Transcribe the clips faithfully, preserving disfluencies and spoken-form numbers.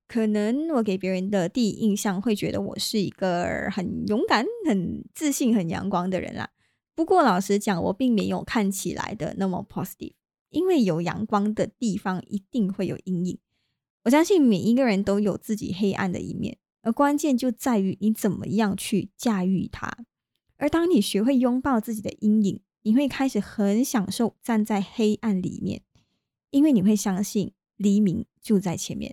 可能我给别人的第一印象会觉得我是一个很勇敢、很自信、很阳光的人啦。不过老实讲，我并没有看起来的那么 positive，因为有阳光的地方一定会有阴影。我相信每一个人都有自己黑暗的一面，而关键就在于你怎么样去驾驭它。而当你学会拥抱自己的阴影，你会开始很享受站在黑暗里面，因为你会相信黎明就在前面。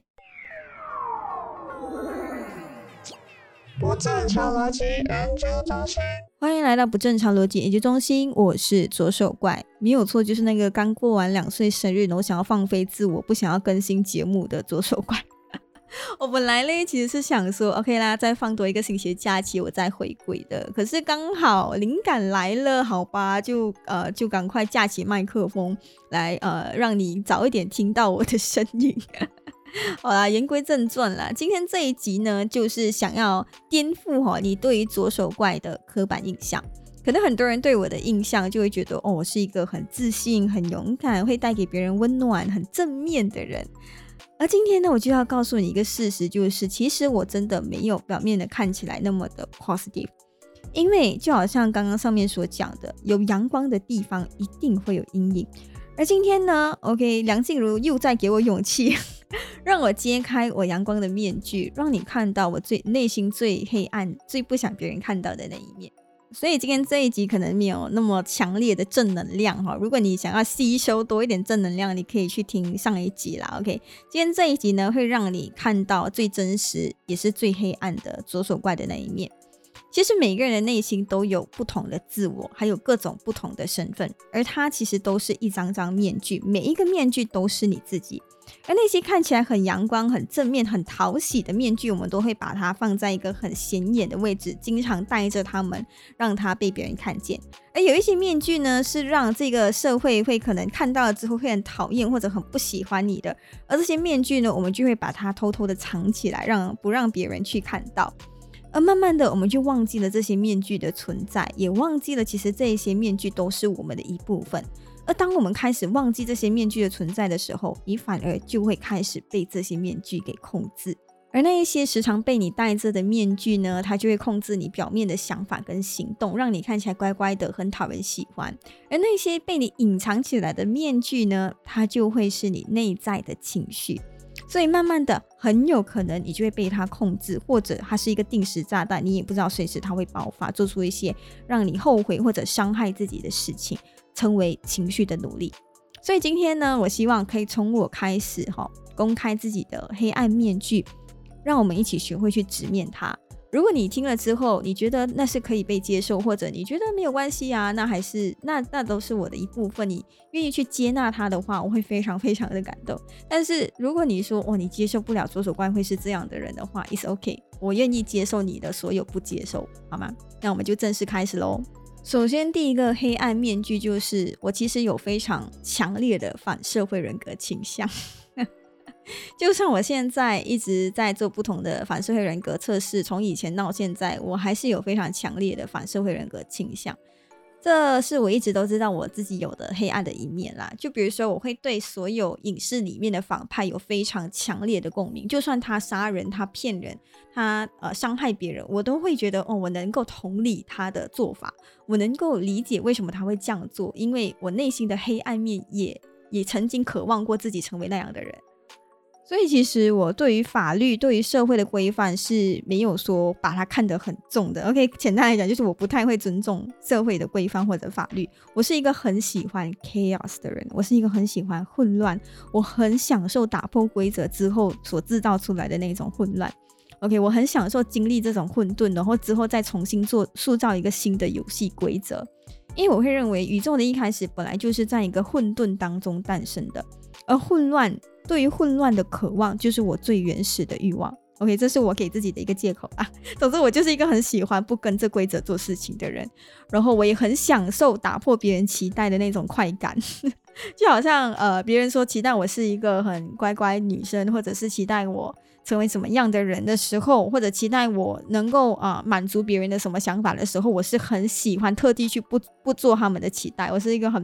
不正常逻辑研究中心， 欢迎来到不正常逻辑研究中心，我是左手怪，没有错，就是那个刚过完两岁生日，然后想要放飞自我，不想要更新节目的左手怪。我本来呢其实是想说 OK 啦，再放多一个星期的假期我再回归的，可是刚好灵感来了，好吧，就呃就赶快架起麦克风来呃让你早一点听到我的声音。好啦，言归正传啦，今天这一集呢就是想要颠覆、哦、你对于左手怪的刻板印象。可能很多人对我的印象就会觉得哦，我是一个很自信、很勇敢，会带给别人温暖、很正面的人。而今天呢，我就要告诉你一个事实，就是其实我真的没有表面的看起来那么的 positive。 因为就好像刚刚上面所讲的，有阳光的地方一定会有阴影。而今天呢 OK， 梁静茹又在给我勇气让我揭开我阳光的面具，让你看到我最内心最黑暗、最不想别人看到的那一面。所以今天这一集可能没有那么强烈的正能量，如果你想要吸收多一点正能量，你可以去听上一集啦。 OK， 今天这一集呢会让你看到最真实也是最黑暗的左手怪的那一面。其实每个人的内心都有不同的自我，还有各种不同的身份，而它其实都是一张张面具，每一个面具都是你自己。而那些看起来很阳光、很正面、很讨喜的面具，我们都会把它放在一个很显眼的位置，经常戴着它们，让它被别人看见。而有一些面具呢，是让这个社会会可能看到了之后会很讨厌或者很不喜欢你的，而这些面具呢，我们就会把它偷偷的藏起来，让不让别人去看到。而慢慢的我们就忘记了这些面具的存在，也忘记了其实这些面具都是我们的一部分。而当我们开始忘记这些面具的存在的时候，你反而就会开始被这些面具给控制。而那一些时常被你戴着的面具呢，它就会控制你表面的想法跟行动，让你看起来乖乖的，很讨人喜欢。而那些被你隐藏起来的面具呢，它就会是你内在的情绪。所以慢慢的很有可能你就会被它控制，或者它是一个定时炸弹，你也不知道随时它会爆发，做出一些让你后悔或者伤害自己的事情，成为情绪的奴隶。所以今天呢，我希望可以从我开始、哦、公开自己的黑暗面具，让我们一起学会去直面它。如果你听了之后你觉得那是可以被接受，或者你觉得没有关系啊，那还是那那都是我的一部分，你愿意去接纳它的话，我会非常非常的感动。但是如果你说哦，你接受不了左手怪会是这样的人的话， It's OK， 我愿意接受你的所有不接受，好吗？那我们就正式开始咯。首先第一个黑暗面具就是我其实有非常强烈的反社会人格倾向。就像我现在一直在做不同的反社会人格测试，从以前到现在我还是有非常强烈的反社会人格倾向，这是我一直都知道我自己有的黑暗的一面啦。就比如说我会对所有影视里面的反派有非常强烈的共鸣，就算他杀人，他骗人，他呃伤害别人，我都会觉得哦，我能够同理他的做法，我能够理解为什么他会这样做，因为我内心的黑暗面也也曾经渴望过自己成为那样的人。所以其实我对于法律对于社会的规范是没有说把它看得很重的。 OK， 简单来讲就是我不太会尊重社会的规范或者法律，我是一个很喜欢 chaos 的人，我是一个很喜欢混乱，我很享受打破规则之后所制造出来的那种混乱。 OK， 我很享受经历这种混沌，然后之后再重新做塑造一个新的游戏规则。因为我会认为宇宙的一开始本来就是在一个混沌当中诞生的，而混乱对于混乱的渴望就是我最原始的欲望。 OK， 这是我给自己的一个借口啊。总之我就是一个很喜欢不跟着规则做事情的人，然后我也很享受打破别人期待的那种快感。就好像呃，别人说期待我是一个很乖乖女生，或者是期待我成为什么样的人的时候，或者期待我能够啊、呃、满足别人的什么想法的时候，我是很喜欢特地去不不做他们的期待，我是一个很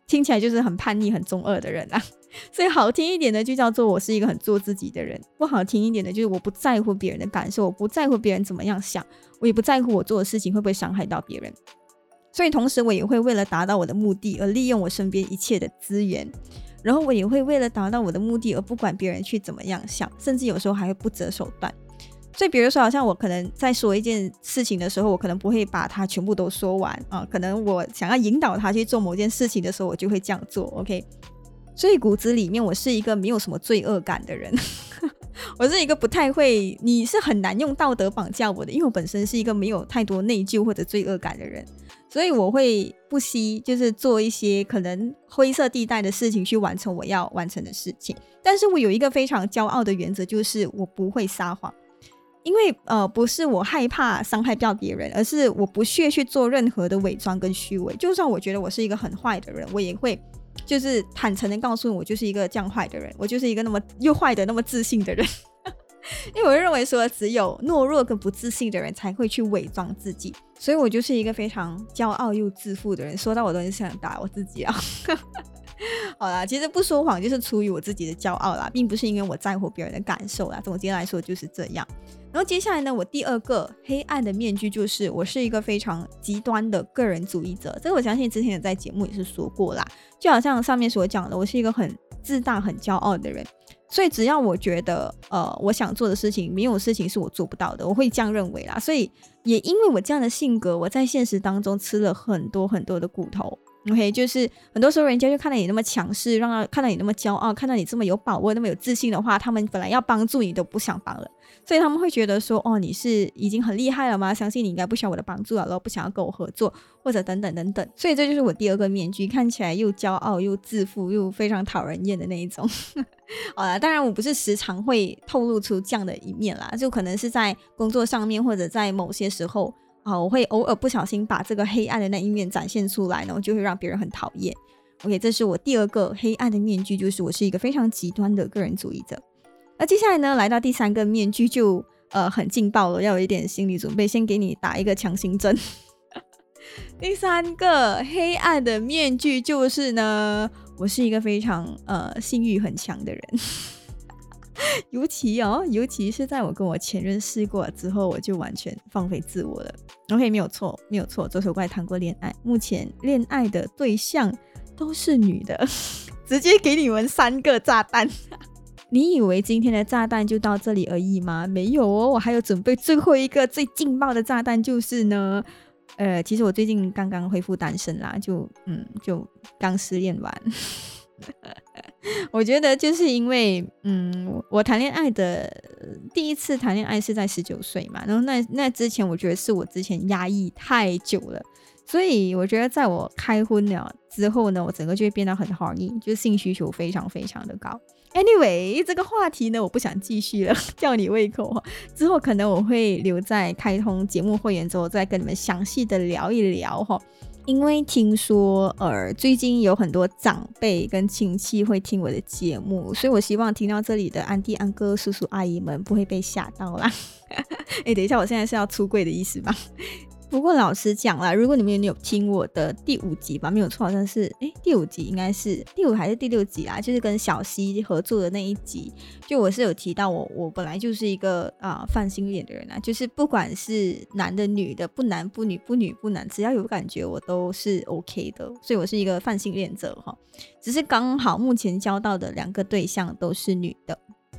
听起来就是很叛逆很中二的人啊。所以好听一点的就叫做我是一个很做自己的人，不好听一点的就是我不在乎别人的感受，我不在乎别人怎么样想，我也不在乎我做的事情会不会伤害到别人。所以同时我也会为了达到我的目的而利用我身边一切的资源，然后我也会为了达到我的目的而不管别人去怎么样想，甚至有时候还会不择手段。所以比如说好像我可能在说一件事情的时候，我可能不会把它全部都说完啊，可能我想要引导他去做某件事情的时候，我就会这样做 OK。 所以骨子里面我是一个没有什么罪恶感的人我是一个不太会，你是很难用道德绑架我的，因为我本身是一个没有太多内疚或者罪恶感的人，所以我会不惜就是做一些可能灰色地带的事情去完成我要完成的事情。但是我有一个非常骄傲的原则，就是我不会撒谎。因为呃，不是我害怕伤害到别人，而是我不屑去做任何的伪装跟虚伪。就算我觉得我是一个很坏的人，我也会就是坦诚的告诉你，我就是一个这样坏的人，我就是一个那么又坏的那么自信的人因为我认为说只有懦弱跟不自信的人才会去伪装自己，所以我就是一个非常骄傲又自负的人。说到我都是想打我自己啊好啦，其实不说谎就是出于我自己的骄傲啦，并不是因为我在乎别人的感受啦。总结来说就是这样。然后接下来呢，我第二个黑暗的面具就是我是一个非常极端的个人主义者。这个我相信之前也在节目也是说过啦，就好像上面所讲的，我是一个很自大很骄傲的人，所以只要我觉得呃我想做的事情，没有事情是我做不到的，我会这样认为啦。所以也因为我这样的性格，我在现实当中吃了很多很多的骨头。OK， 就是很多时候人家就看到你那么强势，让他看到你那么骄傲，看到你这么有把握那么有自信的话，他们本来要帮助你都不想帮了，所以他们会觉得说哦你是已经很厉害了吗？相信你应该不需要我的帮助了，然后不想要跟我合作或者等等等等。所以这就是我第二个面具，看起来又骄傲又自负又非常讨人厌的那一种好啦，当然我不是时常会透露出这样的一面啦，就可能是在工作上面或者在某些时候啊，我会偶尔不小心把这个黑暗的那一面展现出来，然后就会让别人很讨厌。 OK， 这是我第二个黑暗的面具，就是我是一个非常极端的个人主义者。那接下来呢，来到第三个面具就呃很劲爆了，要有一点心理准备，先给你打一个强心针第三个黑暗的面具就是呢，我是一个非常呃性欲很强的人尤其哦，尤其是在我跟我前任试过了之后，我就完全放飞自我了。 OK， 没有错没有错，左手怪谈过恋爱，目前恋爱的对象都是女的直接给你们三个炸弹你以为今天的炸弹就到这里而已吗？没有哦，我还有准备最后一个最劲爆的炸弹，就是呢呃，其实我最近刚刚恢复单身啦，就嗯就刚失恋完我觉得就是因为嗯，我谈恋爱的第一次谈恋爱是在十九岁嘛，然后那那之前我觉得是我之前压抑太久了，所以我觉得在我开荤了之后呢，我整个就会变得很 horny， 就性需求非常非常的高。 Anyway， 这个话题呢我不想继续了吊你胃口，之后可能我会留在开通节目会员之后再跟你们详细的聊一聊齁。因为听说呃，最近有很多长辈跟亲戚会听我的节目，所以我希望听到这里的安弟安哥叔叔阿姨们不会被吓到啦诶，等一下，我现在是要出柜的意思吧不过老实讲啦，如果你们有听我的第五集吧，没有错，好像是诶第五集，应该是第五还是第六集啦，就是跟小西合作的那一集，就我是有提到我我本来就是一个啊、呃、泛性恋的人啊，就是不管是男的女的，不男不女不女不男，只要有感觉我都是 OK 的，所以我是一个泛性恋者哈，只是刚好目前交到的两个对象都是女的。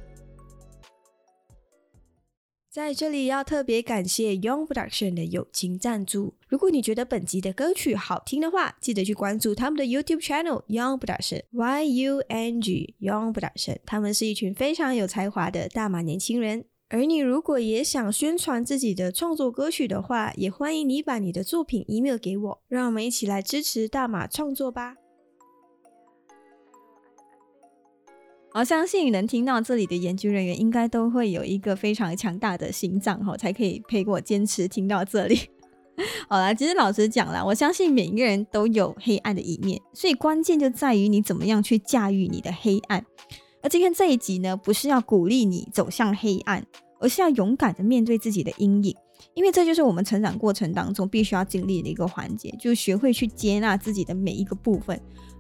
在这里要特别感谢 Young Production 的友情赞助。如果你觉得本集的歌曲好听的话，记得去关注他们的 YouTube Channel Young Production Y U N G Young Production， 他们是一群非常有才华的大马年轻人。而你如果也想宣传自己的创作歌曲的话，也欢迎你把你的作品 email 给我，让我们一起来支持大马创作吧。 我相信你能听到这里的研究人员应该都会有一个非常强大的心脏才可以陪我坚持听到这里好啦，其实老实讲啦，我相信每一个人都有黑暗的一面，所以关键就在于你怎么样去驾驭你的黑暗。而今天这一集呢，不是要鼓励你走向黑暗，而是要勇敢的面对自己的阴影，因为这就是我们成长过程当中必须要经历的一个环节，就学会去接纳自己的每一个部分。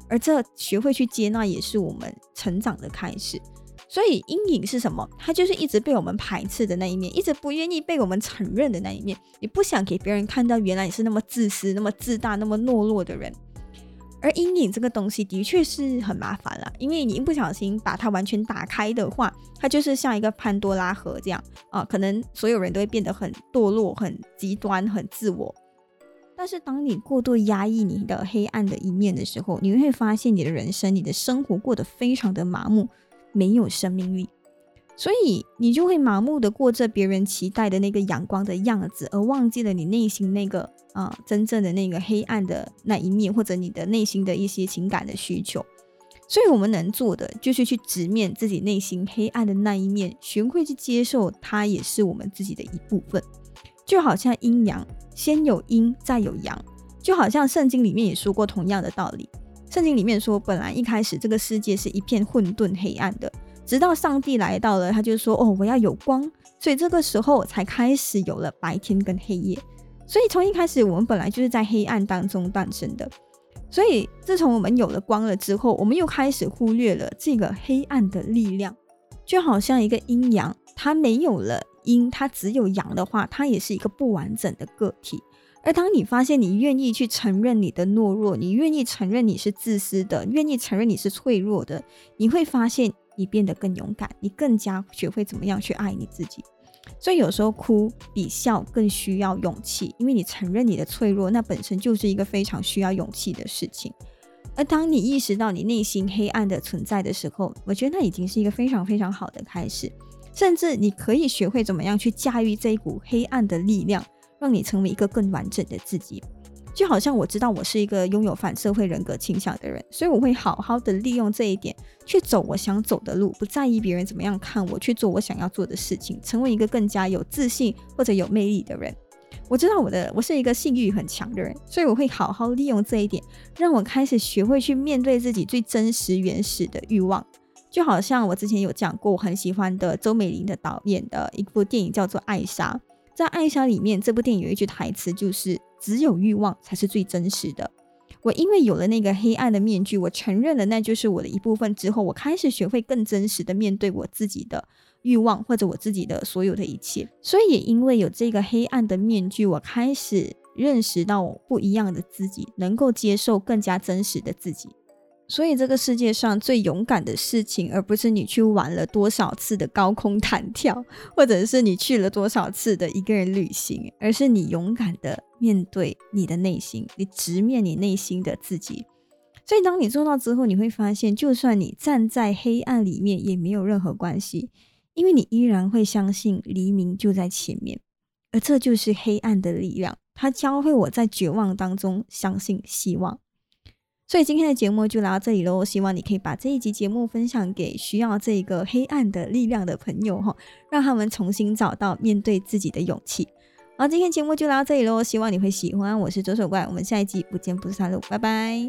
而这学会去接纳也是我们成长的开始。所以阴影是什么？它就是一直被我们排斥的那一面，一直不愿意被我们承认的那一面。你不想给别人看到原来你是那么自私、那么自大、那么懦弱的人。而阴影这个东西的确是很麻烦啦，因为你一不小心把它完全打开的话，它就是像一个潘多拉盒这样啊，可能所有人都会变得很堕落、很极端、很自我。但是当你过度压抑你的黑暗的一面的时候，你会发现你的人生、你的生活过得非常的麻木，没有生命力。所以你就会麻木的过着别人期待的那个阳光的样子，而忘记了你内心那个、呃、真正的那个黑暗的那一面，或者你的内心的一些情感的需求。所以我们能做的就是去直面自己内心黑暗的那一面，学会去接受它也是我们自己的一部分。就好像阴阳，先有阴再有阳，就好像圣经里面也说过同样的道理。圣经里面说，本来一开始这个世界是一片混沌黑暗的，直到上帝来到了，他就说哦，我要有光，所以这个时候才开始有了白天跟黑夜。所以从一开始我们本来就是在黑暗当中诞生的，所以自从我们有了光了之后，我们又开始忽略了这个黑暗的力量。就好像一个阴阳，它没有了阴，它只有阳的话，它也是一个不完整的个体。而当你发现你愿意去承认你的懦弱，你愿意承认你是自私的，愿意承认你是脆弱的，你会发现你变得更勇敢，你更加学会怎么样去爱你自己。所以有时候哭比笑更需要勇气，因为你承认你的脆弱，那本身就是一个非常需要勇气的事情。而当你意识到你内心黑暗的存在的时候，我觉得那已经是一个非常非常好的开始。甚至你可以学会怎么样去驾驭这一股黑暗的力量，让你成为一个更完整的自己。就好像我知道我是一个拥有反社会人格倾向的人，所以我会好好的利用这一点去走我想走的路，不在意别人怎么样看我，去做我想要做的事情，成为一个更加有自信或者有魅力的人。我知道我的我是一个性欲很强的人，所以我会好好利用这一点，让我开始学会去面对自己最真实原始的欲望。就好像我之前有讲过，我很喜欢的周美玲的导演的一部电影叫做《艾莎》。在《艾莎》里面，这部电影有一句台词，就是只有欲望才是最真实的。我因为有了那个黑暗的面具，我承认了那就是我的一部分之后，我开始学会更真实的面对我自己的欲望，或者我自己的所有的一切。所以也因为有这个黑暗的面具，我开始认识到我不一样的自己，能够接受更加真实的自己。所以这个世界上最勇敢的事情，而不是你去玩了多少次的高空弹跳，或者是你去了多少次的一个人旅行，而是你勇敢的面对你的内心，你直面你内心的自己。所以当你做到之后，你会发现就算你站在黑暗里面也没有任何关系，因为你依然会相信黎明就在前面。而这就是黑暗的力量，它教会我在绝望当中相信希望。所以今天的节目就来到这里咯，希望你可以把这一集节目分享给需要这个黑暗的力量的朋友，让他们重新找到面对自己的勇气。好，今天节目就来到这里咯，希望你会喜欢。我是左手怪，我们下一集不见不散喽，拜拜。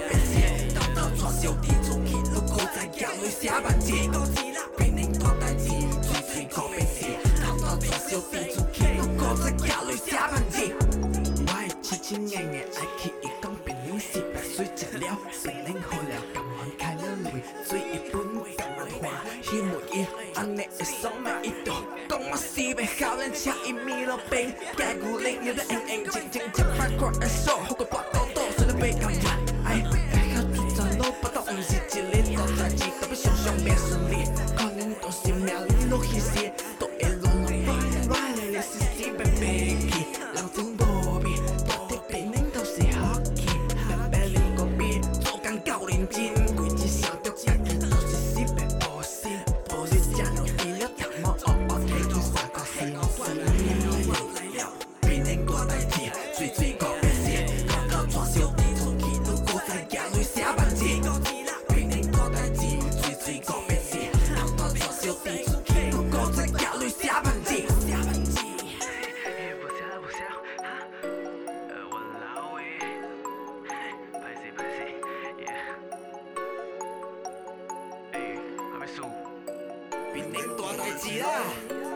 变成大代志。 痴痴硬硬爱去伊讲槟榔四百岁食了，槟榔好了，甘愿开了泪，水一本甘愿花，希望伊安尼会爽嘛伊就讲我四百好人，请伊米路边，解牛奶牛得硬硬静静，吃饭看爱爽，好过跋倒倒，虽然袂甘愿，哎，会晓做查某，跋倒毋是一日大代志，特别常常袂顺利，可能都是命里落去时，都会乱乱乱乱的，死死白白去，人情无味，到底槟榔都是好气，白白啉个啤，做工够认真，规日想着家己都是死白无死，无日食了肥了，头毛黑黑提起三角形形。槟榔大代志，水水搞白事，搞到全小弟出去，愈搁再行雷写万字。槟榔大代志，水水搞白事，搞到全小弟出去，愈搁再行雷写万字。槟榔大代志啦！